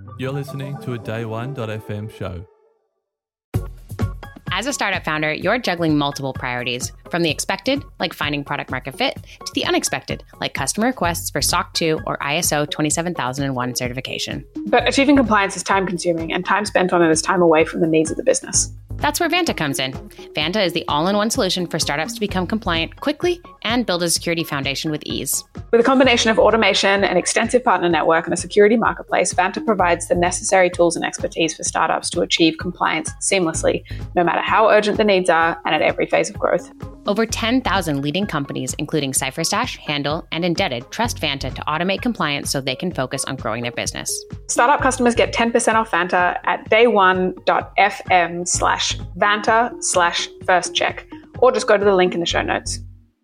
You're listening to a Day1.fm show. As a startup founder, you're juggling multiple priorities, from the expected, like finding product market fit, to the unexpected, like customer requests for SOC 2 or ISO 27001 certification. But achieving compliance is time consuming, and time spent on it is time away from the needs of the business. That's where Vanta comes in. Vanta is the all-in-one solution for startups to become compliant quickly and build a security foundation with ease. With a combination of automation, an extensive partner network, and a security marketplace, Vanta provides the necessary tools and expertise for startups to achieve compliance seamlessly, no matter how urgent the needs are and at every phase of growth. Over 10,000 leading companies, including CipherStash, Handle, and Indebted, trust Vanta to automate compliance so they can focus on growing their business. Startup customers get 10% off Vanta at day1.fm/Vanta/firstcheck, or just go to the link in the show notes.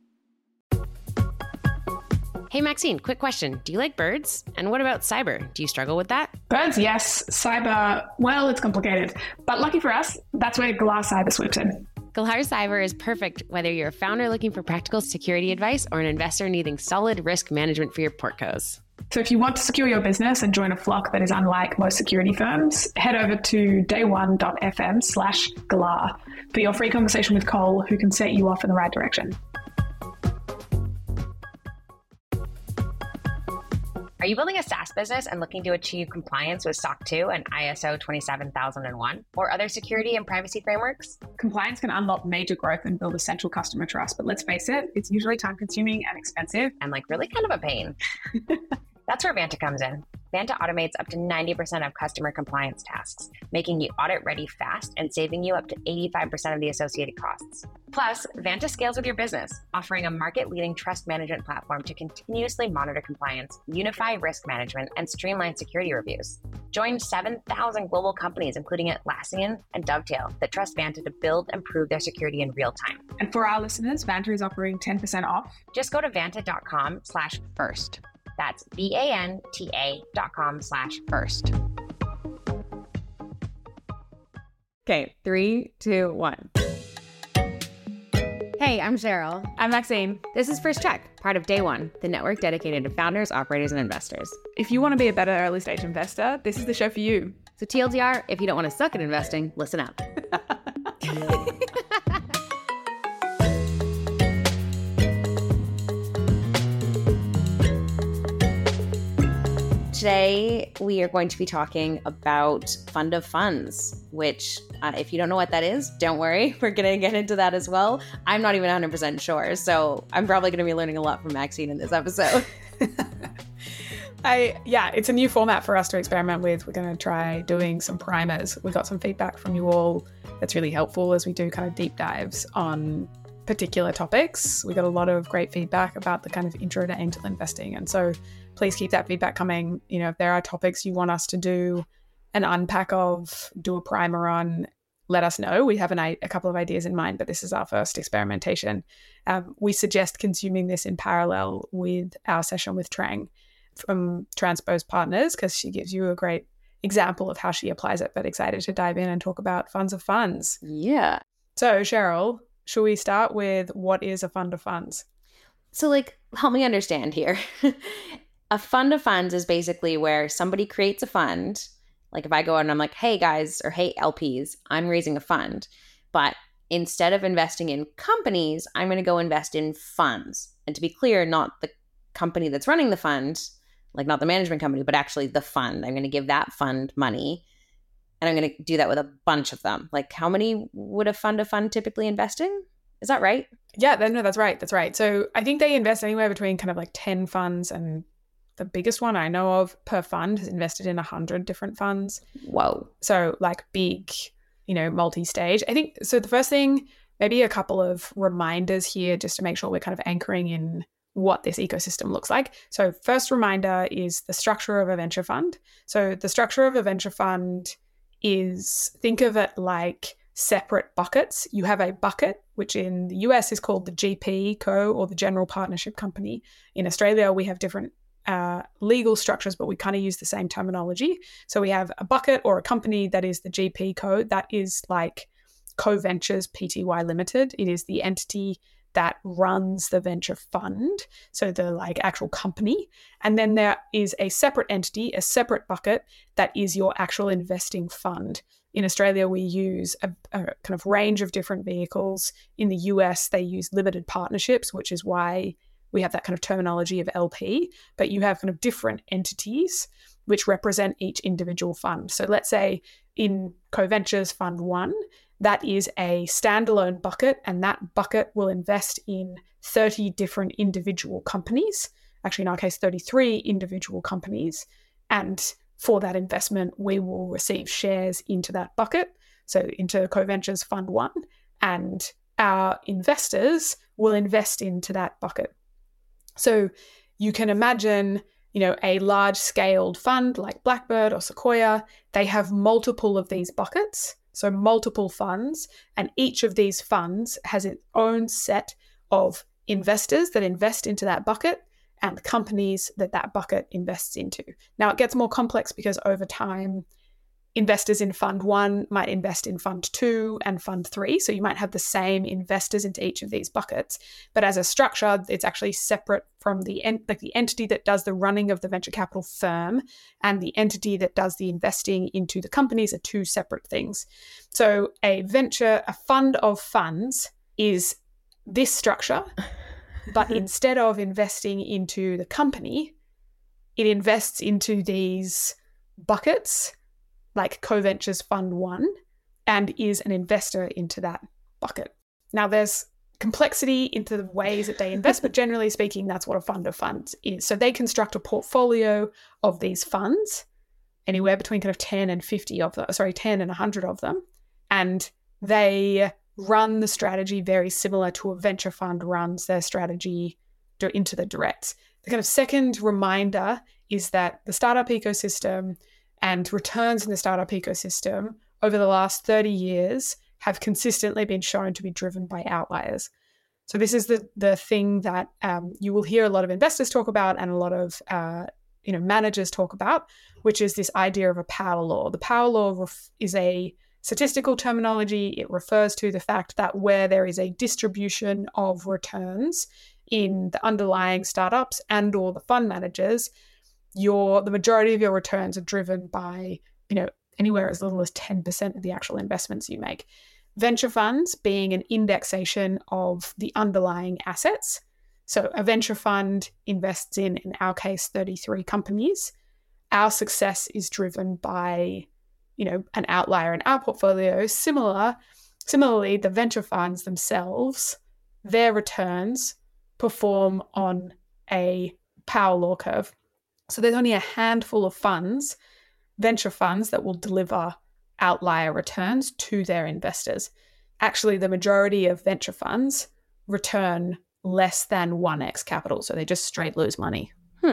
Hey, Maxine, quick question. Do you like birds? And what about cyber? Do you struggle with that? Birds, yes. Cyber, well, it's complicated. But lucky for us, that's where Galar Cyber swoops in. Galar Cyber is perfect whether you're a founder looking for practical security advice or an investor needing solid risk management for your portcos. So if you want to secure your business and join a flock that is unlike most security firms, head over to day1.fm/Galar for your free conversation with Cole, who can set you off in the right direction. Are you building a SaaS business and looking to achieve compliance with SOC 2 and ISO 27001 or other security and privacy frameworks? Compliance can unlock major growth and build essential customer trust, but let's face it, it's usually time-consuming and expensive. And really kind of a pain. That's where Vanta comes in. Vanta automates up to 90% of customer compliance tasks, making you audit ready fast and saving you up to 85% of the associated costs. Plus, Vanta scales with your business, offering a market-leading trust management platform to continuously monitor compliance, unify risk management, and streamline security reviews. Join 7,000 global companies, including Atlassian and Dovetail, that trust Vanta to build and prove their security in real time. And for our listeners, Vanta is offering 10% off. Just go to vanta.com/first. That's VANTA.com/first. Okay, 3, 2, 1. Hey, I'm Cheryl. I'm Maxine. This is First Check, part of Day One, the network dedicated to founders, operators, and investors. If you want to be a better early stage investor, this is the show for you. So TLDR, if you don't want to suck at investing, listen up. Today, we are going to be talking about fund of funds, which if you don't know what that is, don't worry. We're going to get into that as well. I'm not even 100% sure, so I'm probably going to be learning a lot from Maxine in this episode. It's a new format for us to experiment with. We're going to try doing some primers. We got some feedback from you all that's really helpful as we do kind of deep dives on particular topics. We got a lot of great feedback about the kind of intro to angel investing. And so please keep that feedback coming. You know, if there are topics you want us to do an unpack of, do a primer on, let us know. We have a couple of ideas in mind, but this is our first experimentation. We suggest consuming this in parallel with our session with Trang from Transpose Partners, because she gives you a great example of how she applies it, but excited to dive in and talk about funds of funds. Yeah. So Cheryl, should we start with what is a fund of funds? So help me understand here. A fund of funds is basically where somebody creates a fund. Like if I go out and I'm like, hey guys, or hey LPs, I'm raising a fund. But instead of investing in companies, I'm going to go invest in funds. And to be clear, not the company that's running the fund, not the management company, but actually the fund. I'm going to give that fund money. And I'm going to do that with a bunch of them. How many would a fund of fund typically invest in? Is that right? Yeah, no, that's right. That's right. So I think they invest anywhere between 10 funds, and the biggest one I know of per fund has invested in 100 different funds. Whoa. So big, multi-stage. I think, so the first thing, maybe a couple of reminders here just to make sure we're kind of anchoring in what this ecosystem looks like. So first reminder is the structure of a venture fund. So the structure of a venture fund is, think of it like separate buckets. You have a bucket, which in the US is called the GP Co, or the General Partnership Company. In Australia, we have different legal structures, but we kind of use the same terminology. So we have a bucket or a company that is the GP Co. That is like Co Ventures Pty Limited. It is the entity that runs the venture fund, so the like actual company. And then there is a separate entity, a separate bucket that is your actual investing fund. In Australia, we use a kind of range of different vehicles. In the US, they use limited partnerships, which is why we have that kind of terminology of LP, but you have kind of different entities which represent each individual fund. So let's say in CoVentures Fund 1, that is a standalone bucket, and that bucket will invest in 30 different individual companies, actually in our case, 33 individual companies. And for that investment, we will receive shares into that bucket, so into CoVentures Fund 1, and our investors will invest into that bucket. So you can imagine, a large-scaled fund like Blackbird or Sequoia, they have multiple of these buckets, so multiple funds, and each of these funds has its own set of investors that invest into that bucket and companies that bucket invests into. Now, it gets more complex because over time, investors in Fund 1 might invest in Fund 2 and Fund 3. So you might have the same investors into each of these buckets. But as a structure, it's actually separate from the entity that does the running of the venture capital firm and the entity that does the investing into the companies are two separate things. So a fund of funds is this structure, but instead of investing into the company, it invests into these buckets like CoVentures Fund 1 and is an investor into that bucket. Now, there's complexity into the ways that they invest, but generally speaking, that's what a fund of funds is. So they construct a portfolio of these funds, anywhere between kind of 10 and 100 of them, and they run the strategy very similar to a venture fund runs their strategy into the directs. The kind of second reminder is that the startup ecosystem and returns in the startup ecosystem over the last 30 years have consistently been shown to be driven by outliers. So this is the thing that you will hear a lot of investors talk about and a lot of managers talk about, which is this idea of a power law. The power law is a statistical terminology. It refers to the fact that where there is a distribution of returns in the underlying startups and or the fund managers, the majority of your returns are driven by, anywhere as little as 10% of the actual investments you make. Venture funds being an indexation of the underlying assets. So a venture fund invests in our case, 33 companies. Our success is driven by, an outlier in our portfolio. Similarly, the venture funds themselves, their returns perform on a power law curve. So there's only a handful of venture funds, that will deliver outlier returns to their investors. Actually, the majority of venture funds return less than 1x capital. So they just straight lose money.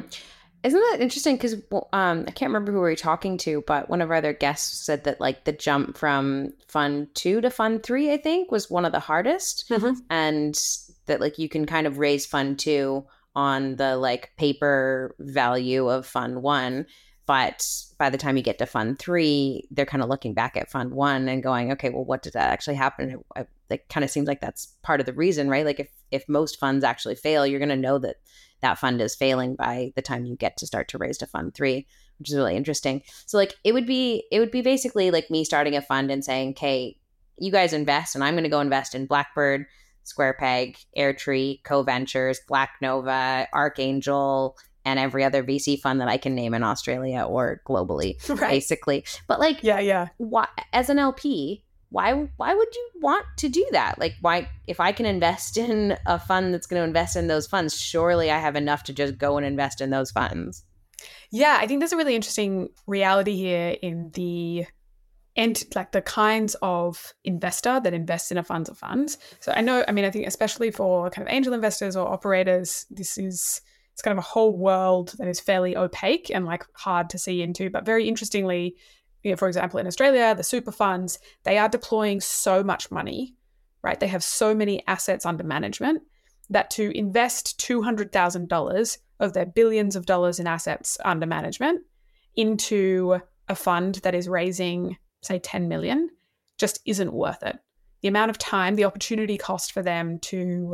Isn't that interesting? Because I can't remember who we were talking to, but one of our other guests said that like the jump from Fund 2 to Fund 3, I think, was one of the hardest. Mm-hmm. And that like you can kind of raise Fund 2 on the like paper value of Fund 1. But by the time you get to Fund 3, they're kind of looking back at Fund 1 and going, okay, well, what did that actually happen? It kind of seems like that's part of the reason, right? Like if most funds actually fail, you're going to know that fund is failing by the time you get to start to raise to Fund 3, which is really interesting. So like it would be basically like me starting a fund and saying, okay, you guys invest and I'm going to go invest in Blackbird, SquarePeg, Airtree, CoVentures, Black Nova, Archangel, and every other VC fund that I can name in Australia or globally, right. Basically. But like, yeah. Why, as an LP, why would you want to do that? Like, why, if I can invest in a fund that's going to invest in those funds, surely I have enough to just go and invest in those funds. Yeah, I think there's a really interesting reality here in the kinds of investor that invests in a fund of funds. So I think especially for kind of angel investors or operators, it's kind of a whole world that is fairly opaque and like hard to see into. But very interestingly, for example, in Australia, the super funds, they are deploying so much money, right? They have so many assets under management that to invest $200,000 of their billions of dollars in assets under management into a fund that is raising, say, 10 million just isn't worth it. The amount of time, the opportunity cost for them to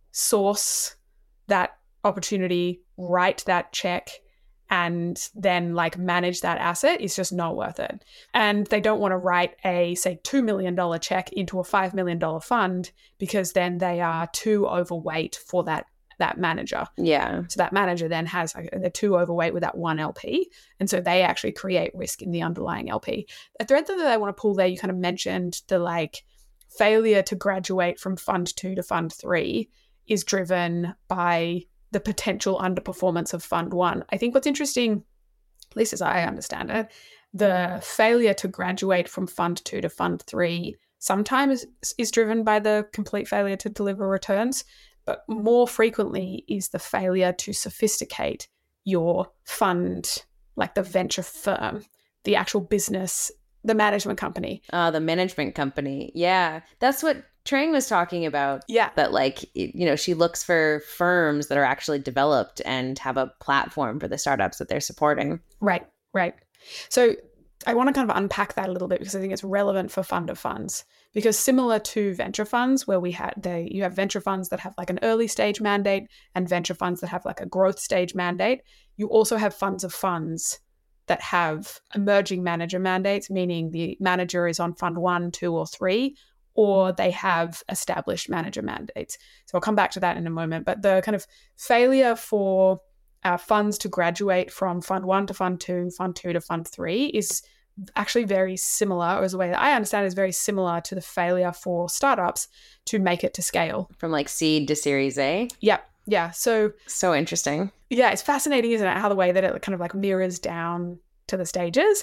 source that opportunity, write that check, and then like manage that asset is just not worth it. And they don't want to write a, say, $2 million check into a $5 million fund, because then they are too overweight for that manager. Yeah. So that manager then has, they're too overweight with that one LP. And so they actually create risk in the underlying LP. A thread that I want to pull there, you kind of mentioned the like failure to graduate from fund 2 to fund 3 is driven by the potential underperformance of fund 1. I think what's interesting, at least as I understand it, the failure to graduate from fund 2 to fund 3 sometimes is driven by the complete failure to deliver returns, but more frequently is the failure to sophisticate your fund, like the venture firm, the actual business, the management company. The management company. Yeah. That's what Trang was talking about. Yeah. That like, you know, she looks for firms that are actually developed and have a platform for the startups that they're supporting. Right. So I want to kind of unpack that a little bit, because I think it's relevant for fund of funds. Because similar to venture funds, where you have venture funds that have like an early stage mandate and venture funds that have like a growth stage mandate, you also have funds of funds that have emerging manager mandates, meaning the manager is on fund 1, 2, or 3, or they have established manager mandates. So I'll come back to that in a moment. But the kind of failure for funds to graduate from fund 1 to fund 2, fund 2 to fund 3 is actually very similar, or as the way that I understand is very similar to the failure for startups to make it to scale. From like seed to Series A? Yep. Yeah. So interesting. Yeah, it's fascinating, isn't it? How the way that it kind of like mirrors down to the stages.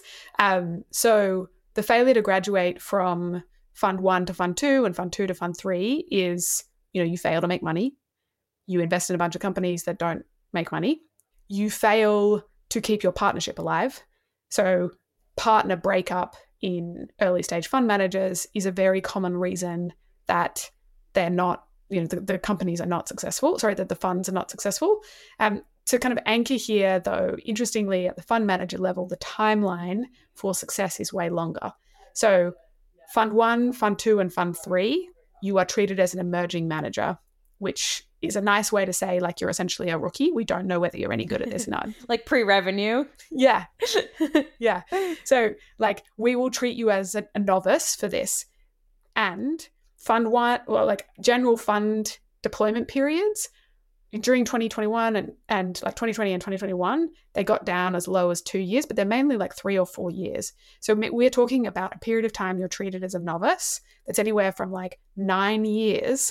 So the failure to graduate from fund 1 to fund 2 and fund 2 to fund 3 is, you know, you fail to make money. You invest in a bunch of companies that don't make money. You fail to keep your partnership alive. So partner breakup in early stage fund managers is a very common reason that they're not, you know, the companies are not successful. Sorry, that the funds are not successful. To kind of anchor here, though, interestingly, at the fund manager level, the timeline for success is way longer. So fund 1, fund 2, and fund 3, you are treated as an emerging manager, which is a nice way to say like you're essentially a rookie. We don't know whether you're any good at this or not. Like pre-revenue. Yeah. Yeah. So like we will treat you as a novice for this. And fund 1, or like general fund deployment periods during 2021 and like 2020 and 2021, they got down as low as 2 years, but they're mainly like 3 or 4 years. So we're talking about a period of time you're treated as a novice that's anywhere from like 9 years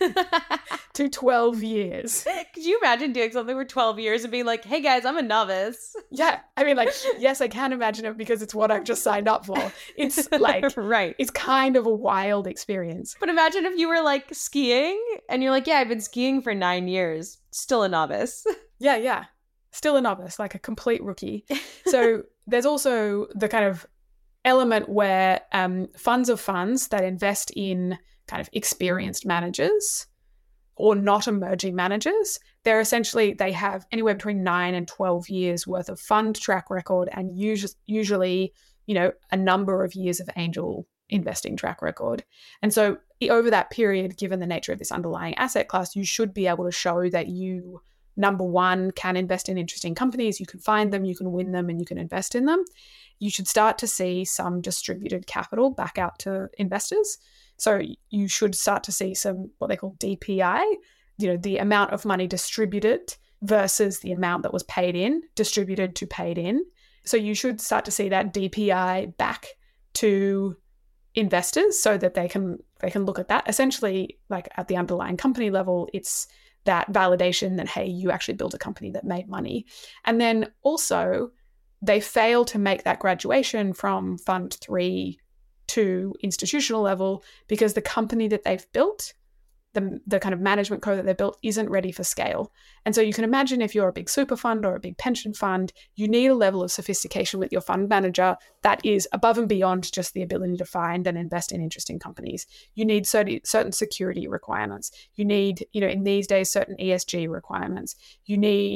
to 12 years. Could you imagine doing something for 12 years and being like, hey guys, I'm a novice? Yeah. I mean, like, yes, I can imagine it because it's what I've just signed up for. It's like, right. It's kind of a wild experience. But imagine if you were like skiing and you're like, yeah, I've been skiing for 9 years, still a novice. Yeah. Still a novice, like a complete rookie. So there's also the kind of element where funds of funds that invest in kind of experienced managers or not emerging managers, they have anywhere between 9 and 12 years worth of fund track record, and usually, you know, a number of years of angel investing track record. And so over that period, given the nature of this underlying asset class, you should be able to show that you, number one, can invest in interesting companies, you can find them, you can win them, and you can invest in them. You should start to see some distributed capital back out to investors. So you should start to see some what they call DPI, you know, the amount of money distributed versus the amount that was paid in, distributed to paid in. So you should start to see that DPI back to investors so that they can look at that. Essentially, like at the underlying company level, it's that validation that, hey, you actually built a company that made money. And then also they fail to make that graduation from fund 3 to institutional level because the company that they've built, the kind of management code that they've built, isn't ready for scale. And so you can imagine if you're a big super fund or a big pension fund, you need a level of sophistication with your fund manager that is above and beyond just the ability to find and invest in interesting companies. You need certain security requirements. You need, you know, in these days, certain ESG requirements. You need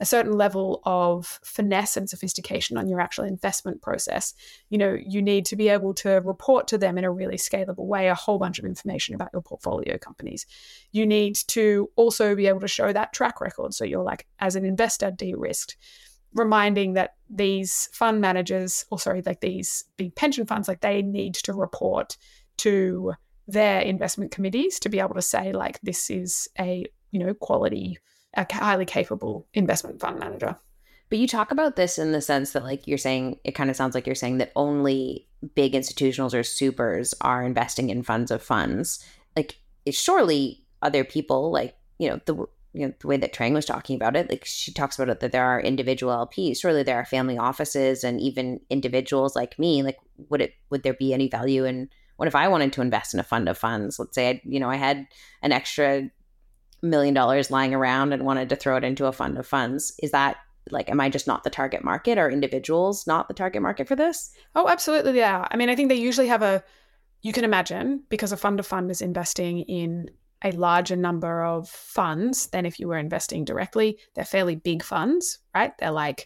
a certain level of finesse and sophistication on your actual investment process. You need to be able to report to them in a really scalable way a whole bunch of information about your portfolio companies. You need to also be able to show that track record. So you're like, as an investor, de-risked, reminding that these fund managers, these big pension funds, like they need to report to their investment committees to be able to say, like, this is a quality, a highly capable investment fund manager. But you talk about this in the sense that, like, you're saying, it kind of sounds like you're saying that only big institutionals or supers are investing in funds of funds. Like, surely other people, like, the way that Trang was talking about it, like she talks about it, that there are individual LPs. Surely there are family offices and even individuals like me. Like, would there be any value in, what if I wanted to invest in a fund of funds? Let's say I had an extra $1 million lying around and wanted to throw it into a fund of funds. Is that, like, am I just not the target market? Are individuals not the target market for this? Oh, absolutely, yeah. I mean, I think they usually have you can imagine, because a fund of fund is investing in a larger number of funds than if you were investing directly. They're fairly big funds, right? They're like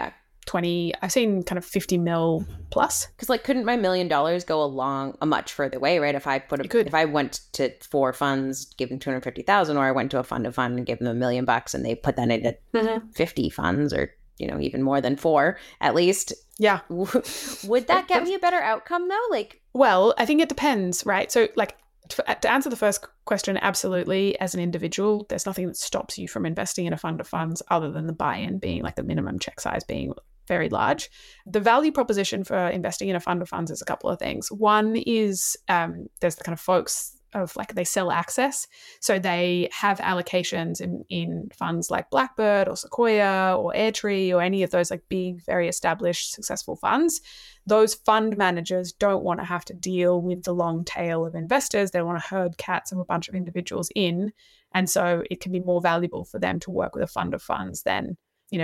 20, I've seen kind of 50 mil plus. Because, like, couldn't my $1 million go a much further way, right? If I went to 4 funds, give them 250,000, or I went to a fund of fund and gave them $1 million and they put that into 50 funds, or even more than 4 at least. Yeah. Would that get me a better outcome though? Like, well, I think it depends, right? So, like, to answer the first question, absolutely. As an individual, there's nothing that stops you from investing in a fund of funds other than the buy-in being, like, the minimum check size being very large. The value proposition for investing in a fund of funds is a couple of things. One is there's the kind of folks of, like, they sell access. So they have allocations in funds like Blackbird or Sequoia or Airtree or any of those, like, big, very established, successful funds. Those fund managers don't want to have to deal with the long tail of investors. They want to herd cats of a bunch of individuals in. And so it can be more valuable for them to work with a fund of funds than,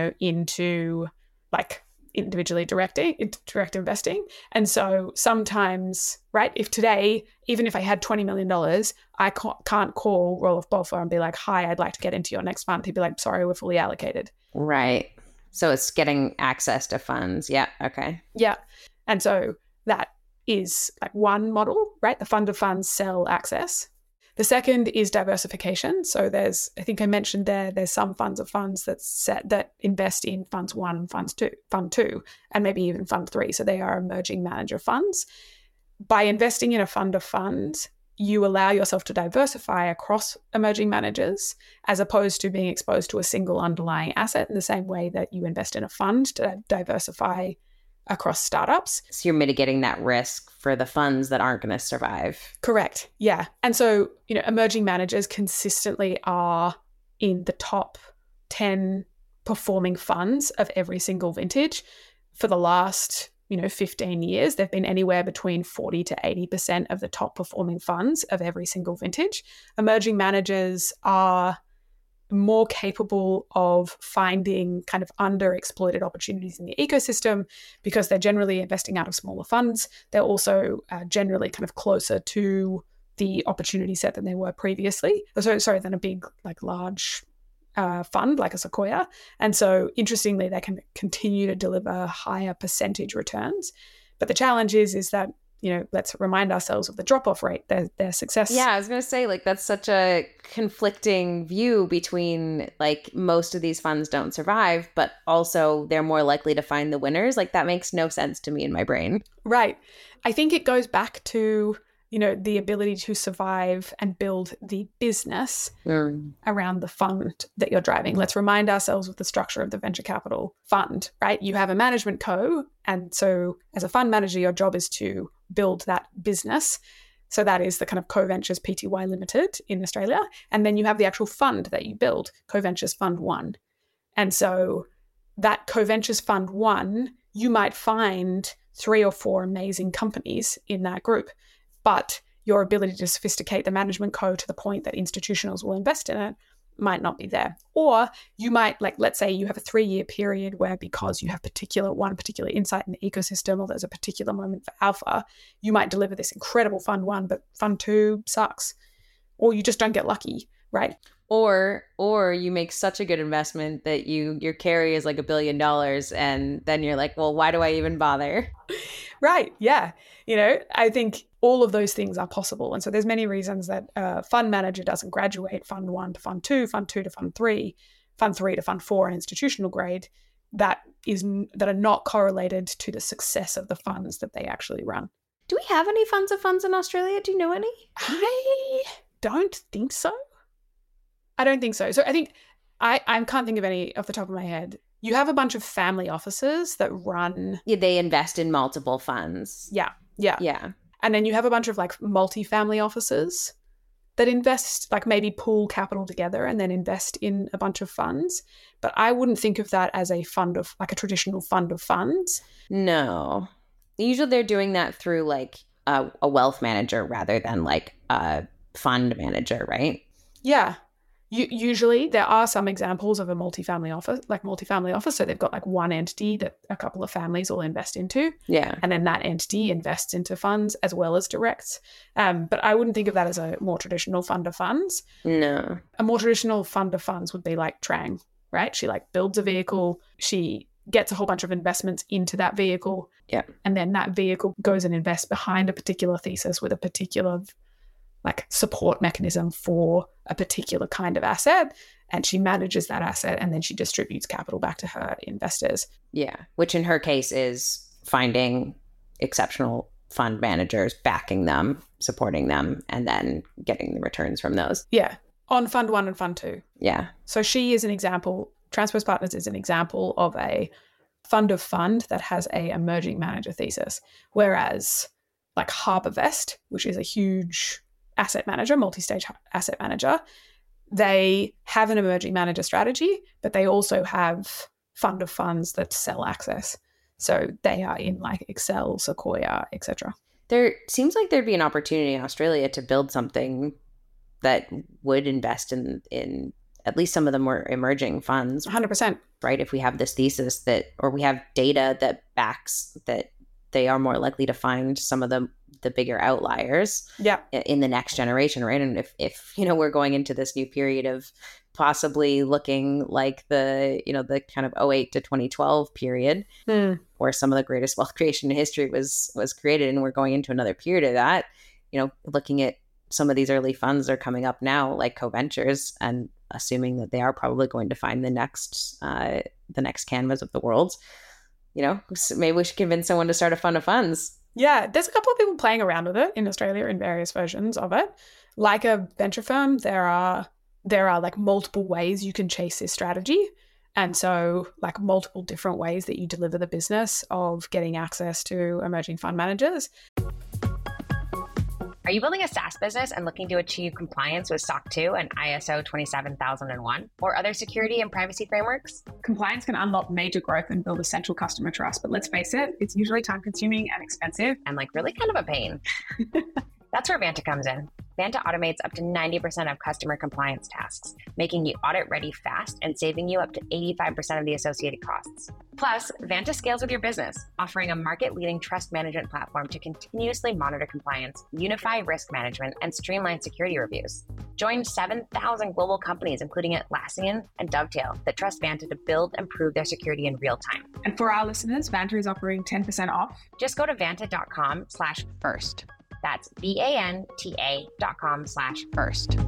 into, like, individually direct investing. And so sometimes, right, if today, even if I had $20 million, I can't call Roelof Botha and be like, hi, I'd like to get into your next fund. He'd be like, sorry, we're fully allocated. Right. So it's getting access to funds. Yeah. Okay. Yeah. And so that is, like, one model, right? The fund of funds sell access. The second is diversification. So I think I mentioned there's some funds of funds that invest in funds 1, fund 2, and maybe even fund 3. So they are emerging manager funds. By investing in a fund of funds, you allow yourself to diversify across emerging managers, as opposed to being exposed to a single underlying asset in the same way that you invest in a fund to diversify across startups. So you're mitigating that risk for the funds that aren't going to survive. Correct. Yeah. And so, emerging managers consistently are in the top 10 performing funds of every single vintage. For the last, 15 years, they've been anywhere between 40 to 80% of the top performing funds of every single vintage. Emerging managers are more capable of finding kind of underexploited opportunities in the ecosystem because they're generally investing out of smaller funds. They're also generally kind of closer to the opportunity set than they were previously. Than a big, like, large fund like a Sequoia. And so, interestingly, they can continue to deliver higher percentage returns. But the challenge is that, let's remind ourselves of the drop-off rate, their success. Yeah, I was going to say, like, that's such a conflicting view between, like, most of these funds don't survive, but also they're more likely to find the winners. Like, that makes no sense to me in my brain. Right. I think it goes back to, the ability to survive and build the business around the fund that you're driving. Let's remind ourselves of the structure of the venture capital fund, right? You have a management co. And so as a fund manager, your job is to build that business. So that is the kind of CoVentures Pty Limited in Australia. And then you have the actual fund that you build, CoVentures Fund 1. And so that CoVentures Fund 1, you might find 3 or 4 amazing companies in that group. But your ability to sophisticate the management co to the point that institutionals will invest in it might not be there. Or you might, like, let's say you have a 3-year period where, because you have one particular insight in the ecosystem, or there's a particular moment for alpha, you might deliver this incredible Fund 1, but Fund 2 sucks. Or you just don't get lucky, right? Or you make such a good investment that your carry is like $1 billion, and then you're like, well, why do I even bother? Right. Yeah. I think all of those things are possible. And so there's many reasons that a fund manager doesn't graduate fund 1 to fund 2, fund 2 to fund 3, fund 3 to fund 4 and institutional grade that are not correlated to the success of the funds that they actually run. Do we have any funds of funds in Australia? Do you know any? I don't think so. I don't think so. So I think I can't think of any off the top of my head. You have a bunch of family offices that run. Yeah, they invest in multiple funds. Yeah. And then you have a bunch of like multi-family offices that invest, like maybe pool capital together and then invest in a bunch of funds. But I wouldn't think of that as a fund of like a traditional fund of funds. No. Usually they're doing that through like a wealth manager rather than like a fund manager, right? Yeah. Usually there are some examples of a multifamily office. So they've got like one entity that a couple of families all invest into. Yeah. And then that entity invests into funds as well as directs. But I wouldn't think of that as a more traditional fund of funds. No. A more traditional fund of funds would be like Trang, right? She like builds a vehicle. She gets a whole bunch of investments into that vehicle. Yeah. And then that vehicle goes and invests behind a particular thesis with a particular like support mechanism for a particular kind of asset, and she manages that asset and then she distributes capital back to her investors. Yeah, which in her case is finding exceptional fund managers, backing them, supporting them, and then getting the returns from those. Yeah, on Fund 1 and Fund 2. Yeah. So she is an example, Transpose Partners is an example of a fund of fund that has a emerging manager thesis, whereas like HarbourVest, which is a huge asset manager, multi-stage asset manager, they have an emerging manager strategy, but they also have fund of funds that sell access. So they are in like Excel, Sequoia, etc. There seems like there'd be an opportunity in Australia to build something that would invest in at least some of the more emerging funds. 100%. Right? If we have this thesis that, or we have data that backs that they are more likely to find some of the bigger outliers in the next generation, right? And if we're going into this new period of possibly looking like the kind of 2008 to 2012 period where some of the greatest wealth creation in history was created, and we're going into another period of that, looking at some of these early funds that are coming up now, like co-ventures, and assuming that they are probably going to find the next canvas of the world, maybe we should convince someone to start a fund of funds. Yeah, there's a couple of people playing around with it in Australia in various versions of it. Like a venture firm, there are like multiple ways you can chase this strategy. And so like multiple different ways that you deliver the business of getting access to emerging fund managers. Are you building a SaaS business and looking to achieve compliance with SOC 2 and ISO 27001 or other security and privacy frameworks? Compliance can unlock major growth and build essential customer trust, but let's face it, it's usually time-consuming and expensive. And like really kind of a pain. That's where Vanta comes in. Vanta automates up to 90% of customer compliance tasks, making you audit ready fast and saving you up to 85% of the associated costs. Plus, Vanta scales with your business, offering a market-leading trust management platform to continuously monitor compliance, unify risk management, and streamline security reviews. Join 7,000 global companies, including Atlassian and Dovetail, that trust Vanta to build and prove their security in real time. And for our listeners, Vanta is offering 10% off. Just go to vanta.com/first. That's VANTA.com/first.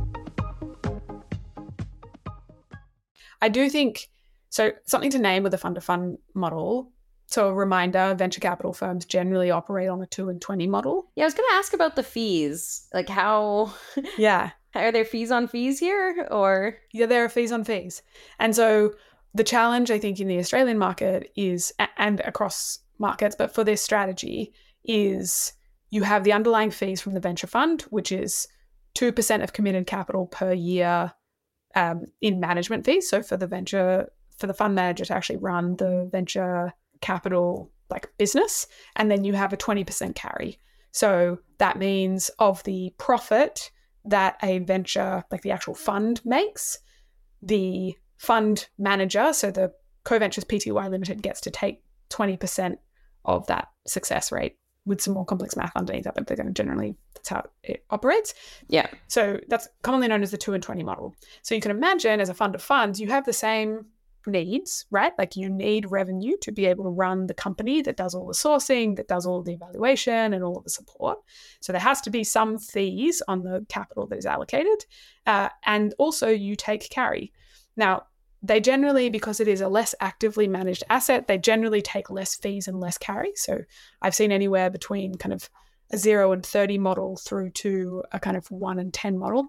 I do think, so something to name with the fund-to-fund model. So a reminder, venture capital firms generally operate on a 2 and 20 model. Yeah, I was going to ask about the fees. Like how... Yeah. Are there fees on fees here or? Yeah, there are fees on fees. And so the challenge, I think, in the Australian market is, and across markets, but for this strategy the you have the underlying fees from the venture fund, which is 2% of committed capital per year in management fees. So for the fund manager to actually run the venture capital like business, and then you have a 20% carry. So that means of the profit that a venture, like the actual fund makes, the fund manager, so the Co-Ventures Pty Limited, gets to take 20% of that success rate. with some more complex math underneath that, but they're going to generally, that's how it operates. Yeah. So that's commonly known as the 2 and 20 model. So you can imagine as a fund of funds, you have the same needs, right? Like you need revenue to be able to run the company that does all the sourcing, that does all the evaluation and all of the support. So there has to be some fees on the capital that is allocated. And also you take carry. Now, they generally, because it is a less actively managed asset, they generally take less fees and less carry. So I've seen anywhere between kind of a 0 and 30 model through to a kind of 1 and 10 model.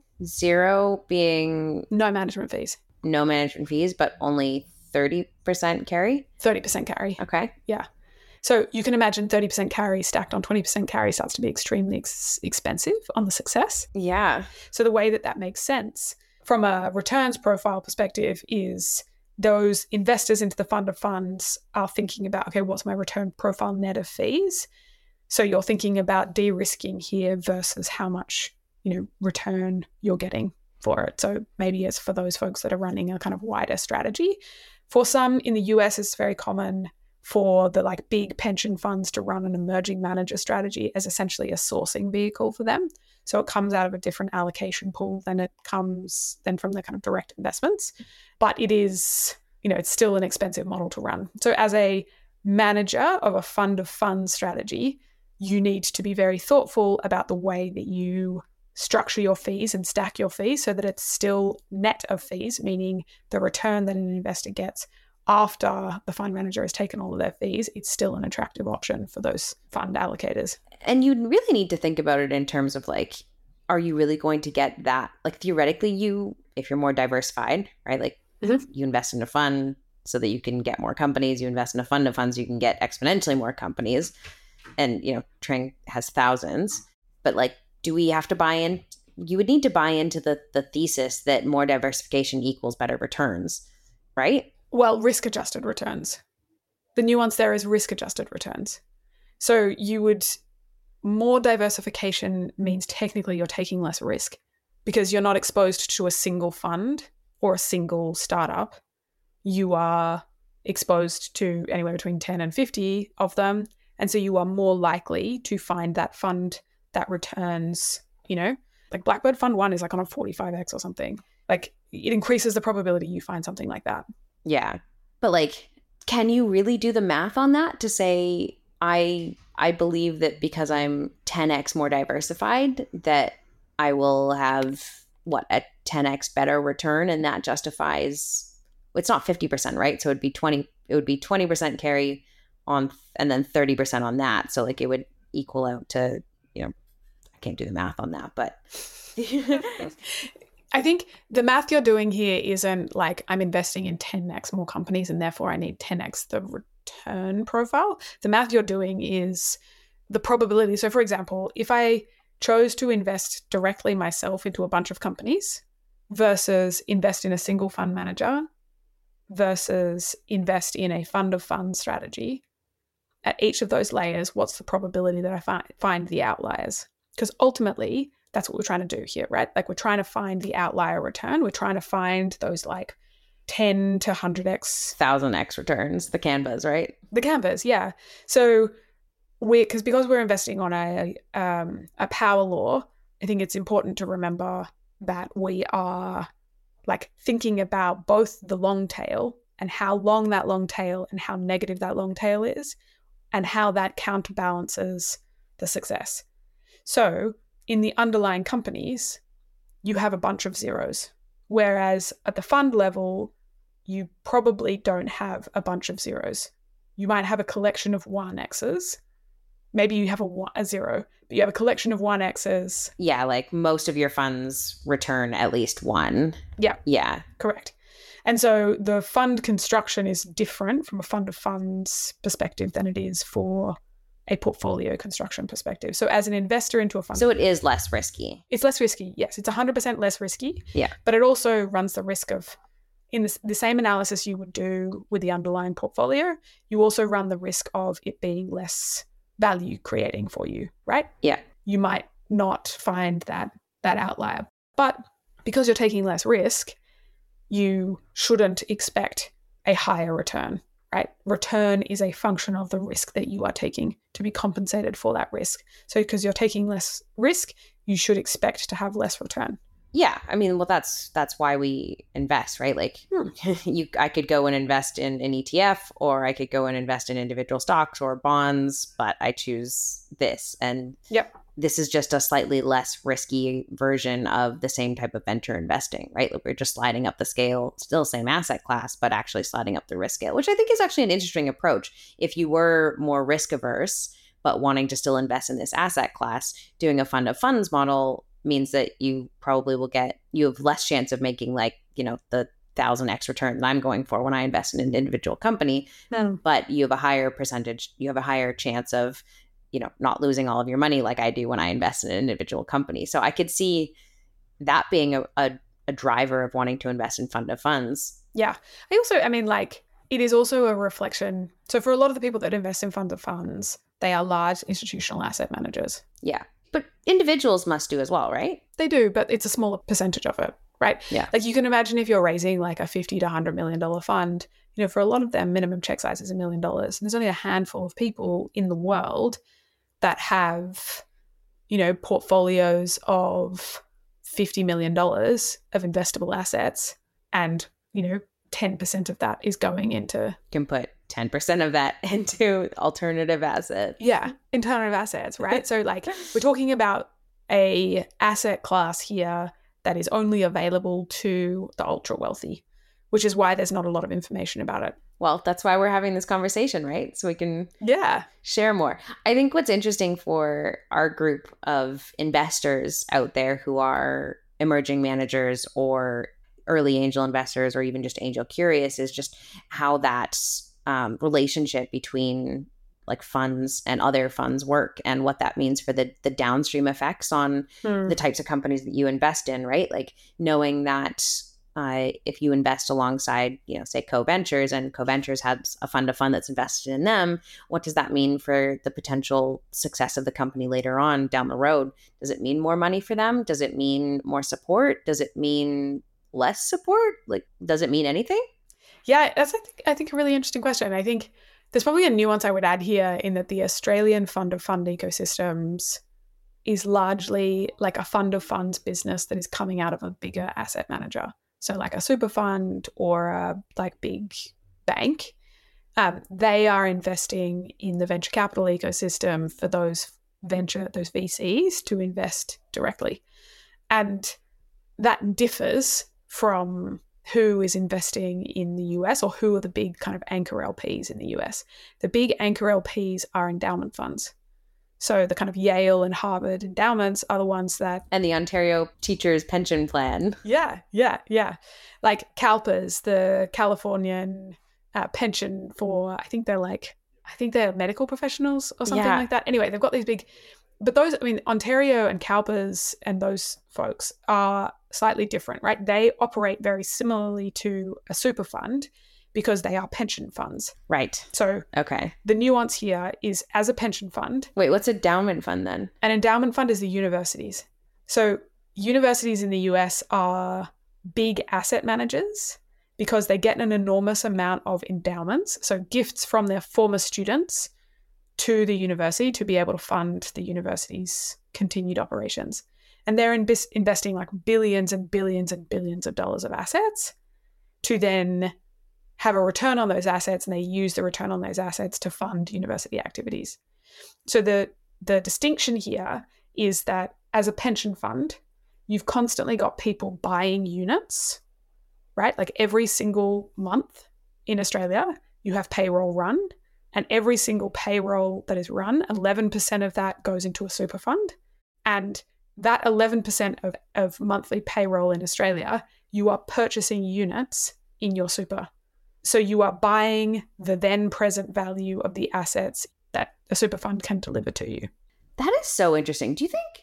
0 being no management fees. No management fees, but only 30% carry? 30% carry. Okay. Yeah. So you can imagine 30% carry stacked on 20% carry starts to be extremely expensive on the success. Yeah. So the way that makes sense from a returns profile perspective is those investors into the fund of funds are thinking about, okay, what's my return profile net of fees? So you're thinking about de-risking here versus how much, return you're getting for it. So maybe it's for those folks that are running a kind of wider strategy. For some in the US, it's very common for the like big pension funds to run an emerging manager strategy as essentially a sourcing vehicle for them. So it comes out of a different allocation pool than from the kind of direct investments. But it is, it's still an expensive model to run. So as a manager of a fund of funds strategy, you need to be very thoughtful about the way that you structure your fees and stack your fees so that it's still net of fees, meaning the return that an investor gets after the fund manager has taken all of their fees, it's still an attractive option for those fund allocators. And you really need to think about it in terms of like, are you really going to get that? Like theoretically, if you're more diversified, right? Like you invest in a fund so that you can get more companies. You invest in a fund of funds, you can get exponentially more companies. And, Trang has thousands. But like, do we have to buy in? You would need to buy into the thesis that more diversification equals better returns, right? Well, risk-adjusted returns. The nuance there is risk-adjusted returns. So more diversification means technically you're taking less risk because you're not exposed to a single fund or a single startup. You are exposed to anywhere between 10 and 50 of them. And so you are more likely to find that fund that returns, like Blackbird Fund 1 is like on a 45x or something. Like it increases the probability you find something like that. Yeah. But like, can you really do the math on that to say, I believe that because I'm 10x more diversified, that I will have a 10x better return, and that justifies, it's not 50%, right? So it would be 20% carry on, and then 30% on that. So like it would equal out to, I can't do the math on that, but I think the math you're doing here isn't like I'm investing in 10x more companies and therefore I need 10x the return profile. The math you're doing is the probability. So for example, if I chose to invest directly myself into a bunch of companies versus invest in a single fund manager versus invest in a fund of funds strategy, at each of those layers, what's the probability that I find the outliers? Because ultimately, that's what we're trying to do here, right? Like we're trying to find the outlier return. We're trying to find those like 10 to 100x. 1000x returns, the Canvas, right? The Canvas, yeah. So because we're investing on a power law, I think it's important to remember that we are like thinking about both the long tail and how long that long tail and how negative that long tail is and how that counterbalances the success. So in the underlying companies, you have a bunch of zeros, whereas at the fund level, you probably don't have a bunch of zeros. You might have a collection of 1x's. Maybe you have a zero, but you have a collection of 1x's. Yeah, like most of your funds return at least 1. Yeah. Yeah. Correct. And so the fund construction is different from a fund of funds perspective than it is for a portfolio construction perspective. So as an investor into a fund... So it is less risky. It's less risky, yes. It's 100% less risky. Yeah. But it also runs the risk of, in the same analysis you would do with the underlying portfolio, you also run the risk of it being less value creating for you, right? Yeah. You might not find that outlier. But because you're taking less risk, you shouldn't expect a higher return, right? Return is a function of the risk that you are taking to be compensated for that risk. So because you're taking less risk, you should expect to have less return. Yeah, I mean, well, that's why we invest, right? Like, I could go and invest in an ETF, or I could go and invest in individual stocks or bonds, but I choose this. And this is just a slightly less risky version of the same type of venture investing, right? Like, we're just sliding up the scale, still same asset class, but actually sliding up the risk scale, which I think is actually an interesting approach. If you were more risk averse, but wanting to still invest in this asset class, doing a fund of funds model means that you probably you have less chance of making, like, the 1,000x return that I'm going for when I invest in an individual company, but you have a higher percentage, you have a higher chance of, not losing all of your money like I do when I invest in an individual company. So I could see that being a driver of wanting to invest in fund of funds. Yeah. It is also a reflection. So for a lot of the people that invest in fund of funds, they are large institutional asset managers. Yeah. But individuals must do as well, right? They do, but it's a smaller percentage of it, right? Yeah. Like, you can imagine if you're raising like a $50 to $100 million fund, for a lot of them, minimum check size is $1 million. And there's only a handful of people in the world that have, portfolios of $50 million of investable assets. And, 10% of that is going into... You can put 10% of that into alternative assets. Yeah, alternative assets, right? So like, we're talking about a asset class here that is only available to the ultra wealthy, which is why there's not a lot of information about it. Well, that's why we're having this conversation, right? So we can share more. I think what's interesting for our group of investors out there who are emerging managers or early angel investors, or even just angel curious, is just how that relationship between like funds and other funds work, and what that means for the downstream effects on the types of companies that you invest in, right? Like, knowing that if you invest alongside, say Co-Ventures, and Co-Ventures has a fund of fund that's invested in them, what does that mean for the potential success of the company later on down the road? Does it mean more money for them? Does it mean more support? Does it mean less support? Like, does it mean anything? Yeah, that's I think a really interesting question. I think there's probably a nuance I would add here, in that the Australian fund of fund ecosystems is largely like a fund of funds business that is coming out of a bigger asset manager. So like a super fund or a like big bank. They are investing in the venture capital ecosystem for those VCs to invest directly. And that differs from who is investing in the US, or who are the big kind of anchor LPs in the US. The big anchor LPs are endowment funds. So the kind of Yale and Harvard endowments are the ones that... And the Ontario Teachers Pension Plan. Yeah. Like CalPERS, the Californian pension for, I think they're medical professionals or something like that. Anyway, they've got these big... But those, Ontario and CalPERS and those folks are slightly different, right? They operate very similarly to a super fund because they are pension funds. Right. So okay, the nuance here is, as a pension fund... Wait, what's endowment fund then? An endowment fund is the universities. So universities in the US are big asset managers because they get an enormous amount of endowments, so gifts from their former students to the university to be able to fund the university's continued operations. And they're investing like billions and billions and billions of dollars of assets to then have a return on those assets, and they use the return on those assets to fund university activities. So the distinction here is that as a pension fund, you've constantly got people buying units, right? Like every single month in Australia, you have payroll run, and every single payroll that is run, 11% of that goes into a super fund. And that 11% of monthly payroll in Australia, you are purchasing units in your super. So you are buying the then present value of the assets that a super fund can deliver to you. That is so interesting. Do you think,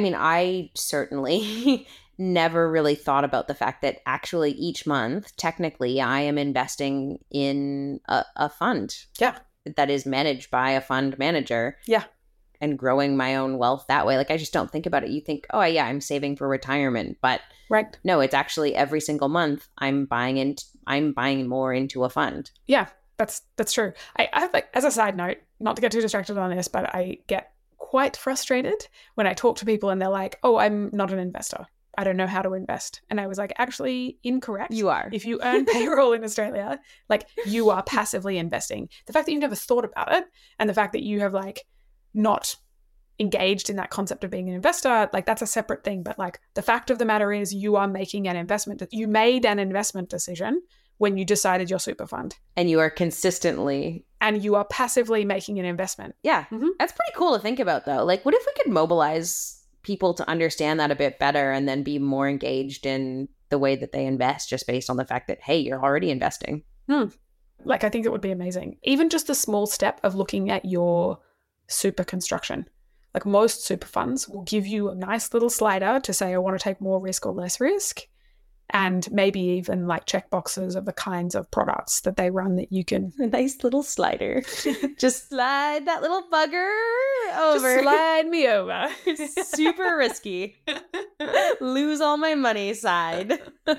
I certainly never really thought about the fact that actually each month, technically, I am investing in a fund. Yeah. That is managed by a fund manager. Yeah. And growing my own wealth that way. Like, I just don't think about it. You think, oh yeah, I'm saving for retirement. But right. No, it's actually every single month I'm buying more into a fund. Yeah. That's true. I have, like, as a side note, not to get too distracted on this, but I get quite frustrated when I talk to people and they're like, oh, I'm not an investor. I don't know how to invest. And I was like, actually incorrect. You are. If you earn payroll in Australia, like, you are passively investing. The fact that you've never thought about it and the fact that you have, like, not engaged in that concept of being an investor, like, that's a separate thing. But, like, the fact of the matter is you are making an investment. You made an investment decision when you decided your super fund. And you are consistently. And you are passively making an investment. Yeah. Mm-hmm. That's pretty cool to think about, though. Like, what if we could mobilize people to understand that a bit better and then be more engaged in the way that they invest, just based on the fact that, hey, you're already investing? Like, I think it would be amazing. Even just the small step of looking at your super construction. Like, most super funds will give you a nice little slider to say, I want to take more risk or less risk. And maybe even, like, check boxes of the kinds of products that they run that you can. A nice little slider. Just slide that little bugger over. Just slide me over. Super risky. Lose all my money side.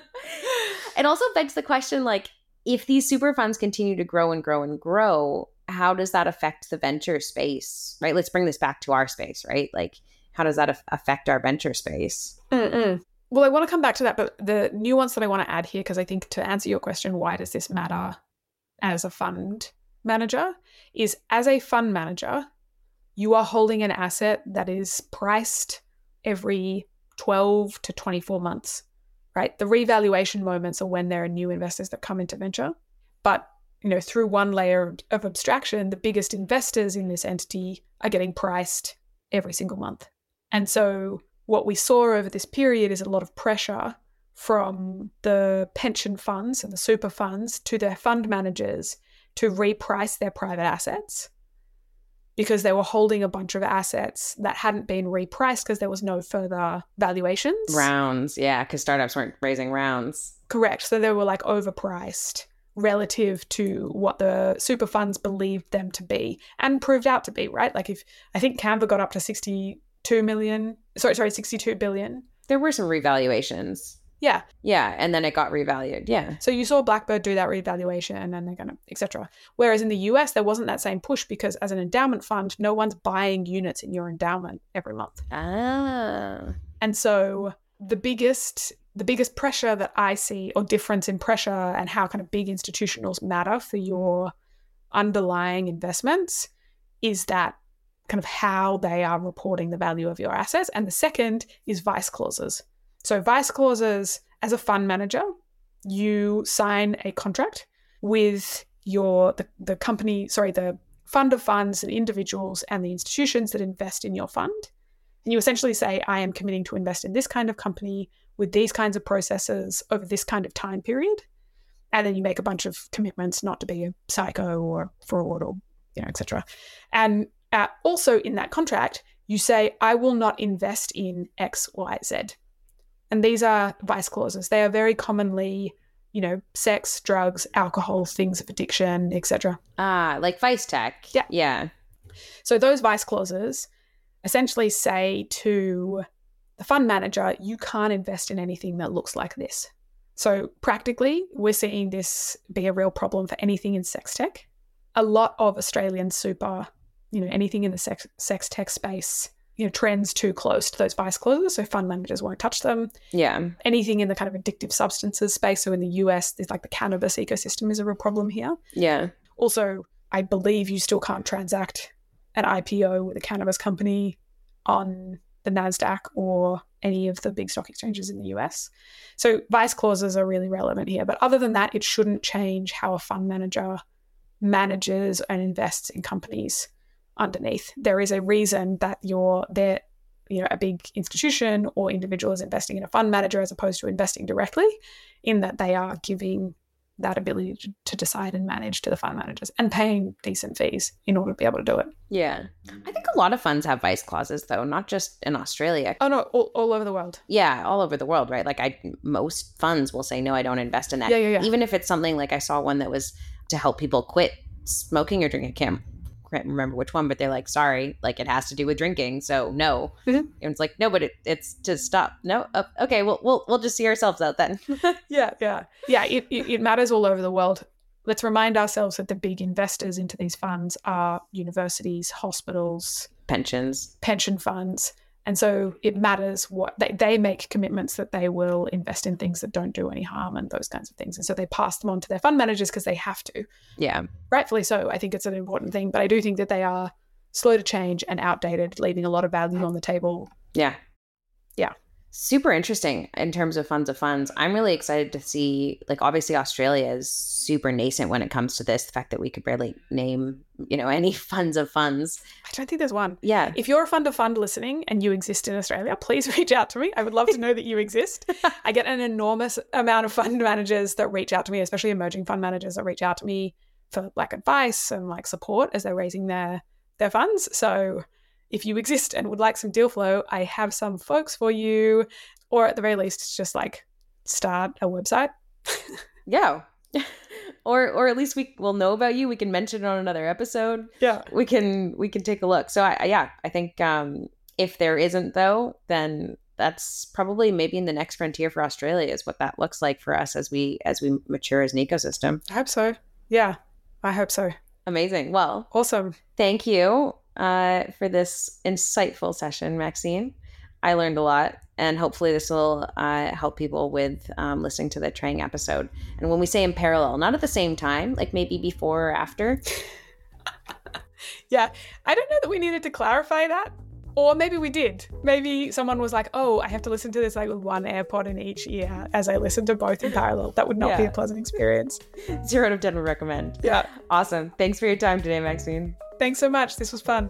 It also begs the question, like, if these super funds continue to grow and grow and grow, how does that affect the venture space, right? Let's bring this back to our space, right? Like, how does that affect our venture space? Well, I want to come back to that, but the nuance that I want to add here, because I think to answer your question, why does this matter as a fund manager, is as a fund manager, you are holding an asset that is priced every 12 to 24 months, right? The revaluation moments are when there are new investors that come into venture. But, you know, through one layer of abstraction, the biggest investors in this entity are getting priced every single month. And so what we saw over this period is a lot of pressure from the pension funds and the super funds to their fund managers to reprice their private assets, because they were holding a bunch of assets that hadn't been repriced because there was no further valuations. Rounds, yeah, because startups weren't raising rounds. Correct. So they were, like, overpriced relative to what the super funds believed them to be and proved out to be, right? Like, if I think Canva got up to 62 billion. There were some revaluations. Yeah. Yeah, and then it got revalued. Yeah. So you saw Blackbird do that revaluation and they're going to, etc. Whereas in the US, there wasn't that same push because as an endowment fund, no one's buying units in your endowment every month. Ah. And so the biggest pressure that I see, or difference in pressure and how kind of big institutionals matter for your underlying investments, is that kind of how they are reporting the value of your assets. And the second is vice clauses. So vice clauses, as a fund manager, you sign a contract with the company, the fund of funds and individuals and the institutions that invest in your fund. And you essentially say, I am committing to invest in this kind of company with these kinds of processes over this kind of time period. And then you make a bunch of commitments not to be a psycho or fraud or, etc. And also in that contract, you say, I will not invest in X, Y, Z. And these are vice clauses. They are very commonly, sex, drugs, alcohol, things of addiction, etc. Ah, like Vice Tech. Yeah. Yeah. So those vice clauses essentially say to the fund manager, you can't invest in anything that looks like this. So practically, we're seeing this be a real problem for anything in sex tech. A lot of Australian super, anything in the sex tech space, trends too close to those vice clauses, so fund managers won't touch them. Yeah. Anything in the kind of addictive substances space, so in the US, there's like the cannabis ecosystem is a real problem here. Yeah. Also, I believe you still can't transact an IPO with a cannabis company on the NASDAQ or any of the big stock exchanges in the US. So vice clauses are really relevant here. But other than that, it shouldn't change how a fund manager manages and invests in companies underneath. There is a reason that a big institution or individual is investing in a fund manager as opposed to investing directly, in that they are giving that ability to decide and manage to the fund managers and paying decent fees in order to be able to do it. Yeah. I think a lot of funds have vice clauses, though, not just in Australia. Oh, no, all over the world. Yeah, all over the world, right? Like most funds will say, no, I don't invest in that. Yeah. Even if it's something like I saw one that was to help people quit smoking or drinking. I can't remember which one, but they're like, sorry, like it has to do with drinking, so no. Mm-hmm. And it's like, no, but it's to stop. No, okay, we'll just see ourselves out then. Yeah. It matters all over the world. let's remind ourselves that the big investors into these funds are universities, hospitals, pension funds. And so it matters what they make commitments that they will invest in things that don't do any harm and those kinds of things. And so they pass them on to their fund managers because they have to. Yeah. Rightfully so. I think it's an important thing. But I do think that they are slow to change and outdated, leaving a lot of value on the table. Yeah. Yeah. Super interesting in terms of funds of funds. I'm really excited to see, like, obviously Australia is super nascent when it comes to this. The fact that we could barely name, any funds of funds. I don't think there's one. Yeah. If you're a fund of fund listening and you exist in Australia, please reach out to me. I would love to know that you exist. I get an enormous amount of fund managers that reach out to me, especially emerging fund managers that reach out to me for like advice and like support as they're raising their funds. So if you exist and would like some deal flow, I have some folks for you. Or at the very least, it's just like start a website. Yeah. Or at least we will know about you. We can mention it on another episode. Yeah. We can take a look. So I think if there isn't though, then that's probably maybe in the next frontier for Australia is what that looks like for us as we mature as an ecosystem. I hope so. Yeah, I hope so. Amazing. Well, awesome. Thank you for this insightful session, Maxine. I learned a lot, and hopefully this will help people with listening to the Trang episode. And when we say in parallel, not at the same time, like maybe before or after. Yeah, I don't know that we needed to clarify that. Or maybe we did. Maybe someone was like, oh, I have to listen to this like with one AirPod in each ear as I listen to both in parallel. That would not be a pleasant experience. 0 out of 10 would recommend. Yeah. Awesome. Thanks for your time today, Maxine. Thanks so much. This was fun.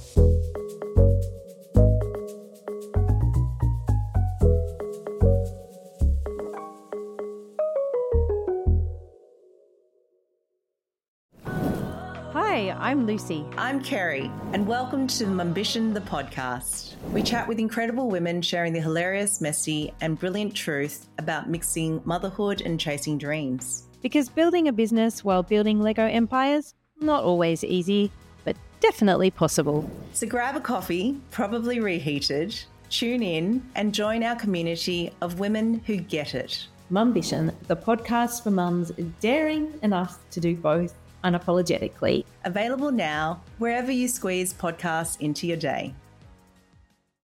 Hi, I'm Lucy. I'm Kerry, and welcome to Mumbition, the podcast. We chat with incredible women sharing the hilarious, messy, and brilliant truth about mixing motherhood and chasing dreams. Because building a business while building Lego empires, not always easy, but definitely possible. So grab a coffee, probably reheated, tune in, and join our community of women who get it. Mumbition, the podcast for mums daring enough to do both unapologetically. Available now wherever you squeeze podcasts into your day.